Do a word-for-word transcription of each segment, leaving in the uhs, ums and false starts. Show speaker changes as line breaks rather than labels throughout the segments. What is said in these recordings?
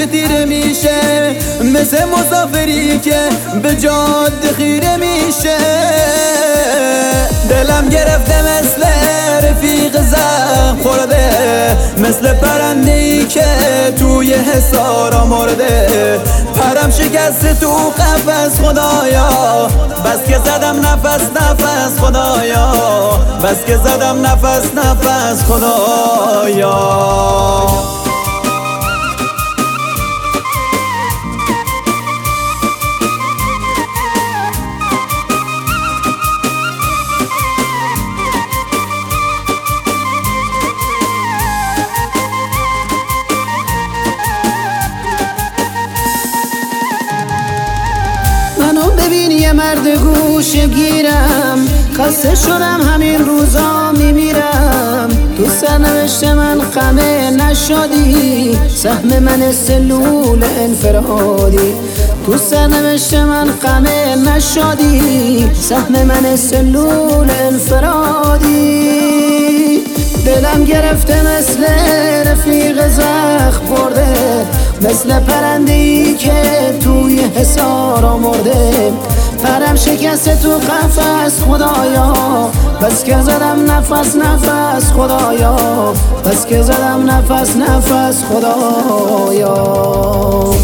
که تیره میشه، مثل مسافری که به جاده خیره میشه. دلم گرفته مثل رفیق زخم خورده، مثل پرنده‌ای که توی حصار آمرده. پرم شکسته تو قفس خدایا، بس که زدم نفس نفس خدایا، بس که زدم نفس نفس خدایا.
ببین یه مرد گوشه گیرم، خسته شدم همین روزا میمیرم. تو سرنوشت من غمه نشدی، سهم من سلول انفرادی. تو سرنوشت من غمه نشدی، سهم من سلول انفرادی. دلم گرفته مثل رفیق زخم خورده، مثل پرنده‌ای که توی حصار آمرده. پرم شکسته تو قفس خدایا، بس که زدم نفس نفس خدایا، بس که زدم نفس نفس خدایا.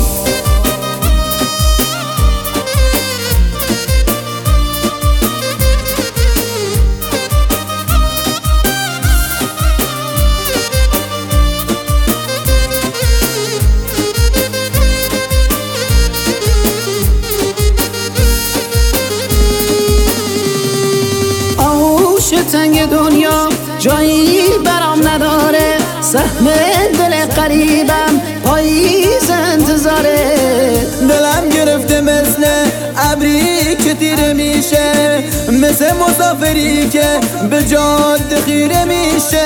تنگ دنیا جایی برام نداره، سهم دل قریبم پاییز انتظاره.
دلم گرفته مثل ابری که تیره میشه، مثل مسافری که به جاده خیره میشه.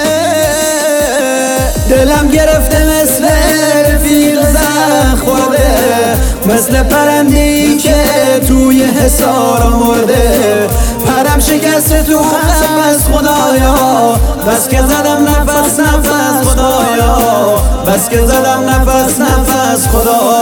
دلم گرفته مثل رفیق زخم خورده، مثل پرنده‌ای که توی حصار آمرده. پرم شکسته تو قفس خدایا، بس که زدم نفس نفس خدایا، بس که زدم نفس نفس خدایا.